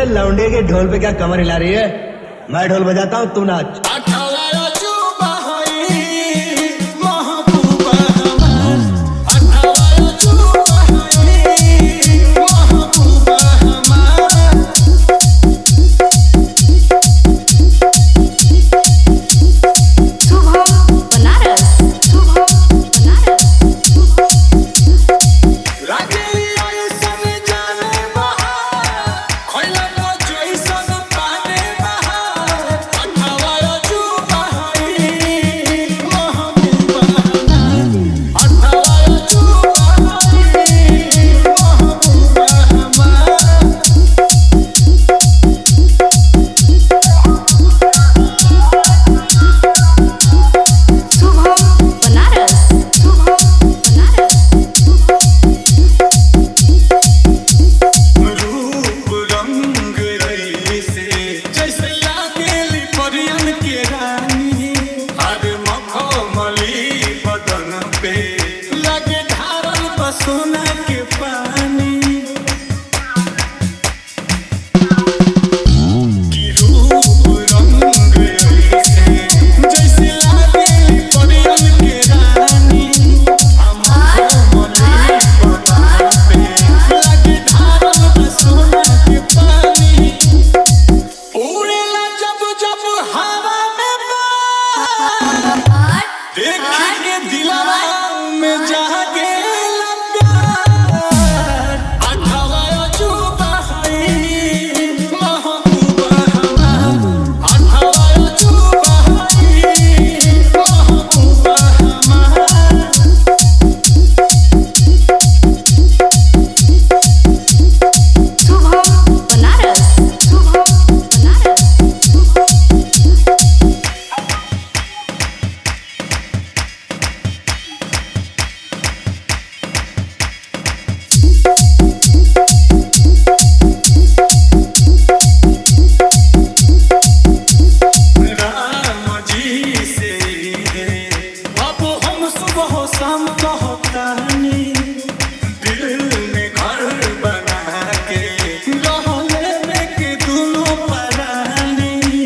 लौंडे के ढोल पे क्या कमर हिला रही है? मैं ढोल बजाता हूँ, तू नाच। सोना के पानी की रूप रंग ऐसे जैसे लागे परियन के रानी हमारे मले बना पे लगे धारल सोना के पानी उड़ेला जब जब हवा में देख के दिलवा में जागे शाम कहतानी दिल में घर बना के रहले में के दोनों परानी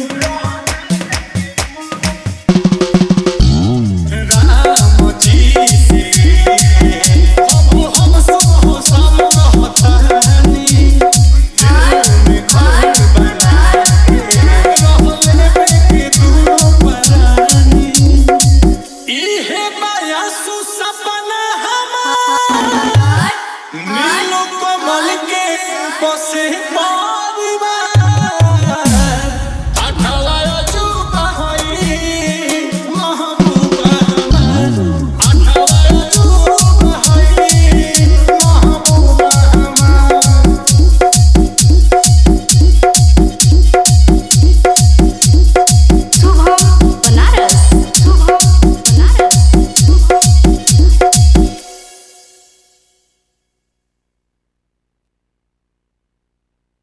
राम जी से अब हम सब शाम कहतानी दिल में घर बना के रहले में के दोनों परानी इहे माया सपना हमार नीलो कमल के बसे